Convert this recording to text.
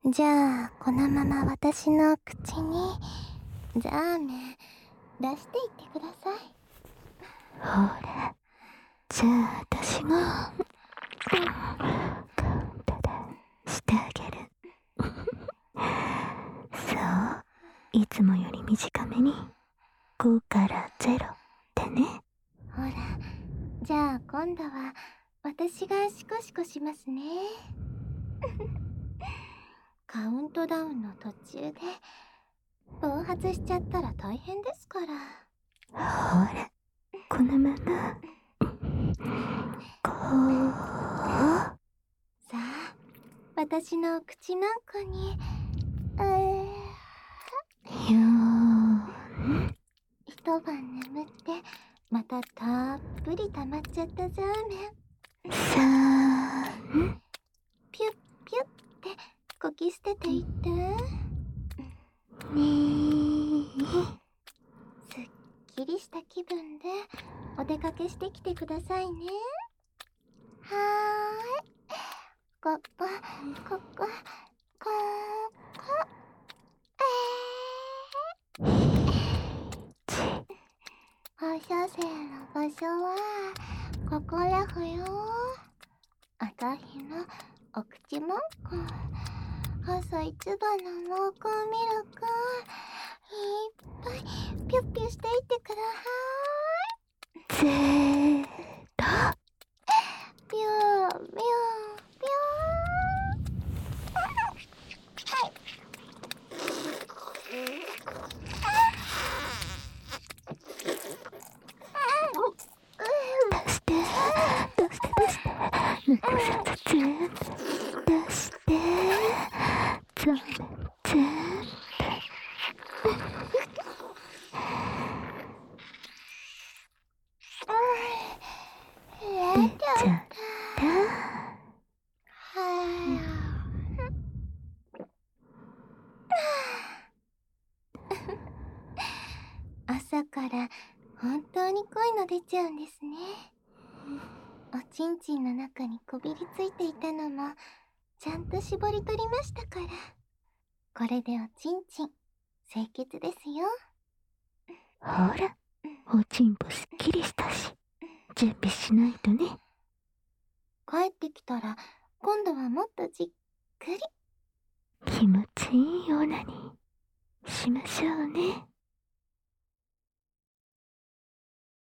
じゃあ、このまま私の口にザーメン出していってください。 ほら、じゃあ私がカウントダウンしてあげる。そう、いつもより短めに5から0ってね。 ほら、じゃあ今度は私がシコシコしますね。カウントダウンの途中で暴発しちゃったら大変ですから。 ほら、このままこう。 さあ、私の口の中によー一晩眠ってまたたっぷり溜まっちゃったザーメン。 3 ピュッピュッってこき捨てていって。 2 すっきりした気分でお出かけしてきてくださいね。はーい。ここ、ここ、ここ。放射線の場所はここらふよ。あたひのお口もんこ、細いつばの濃厚ミルクいっぱいピュッピュしていってください。 0。 ピューピューピュ出して残さず全部出してザーメン全部出ちゃった。 朝から本当に濃いの出ちゃうんですね。おちんちんの中にこびりついていたのもちゃんと絞り取りましたから。これでおちんちん清潔ですよ。 ほら、おちんぽすっきりしたし、準備しないとね。 帰ってきたら今度はもっとじっくり。 気持ちいいオナニーしましょうね。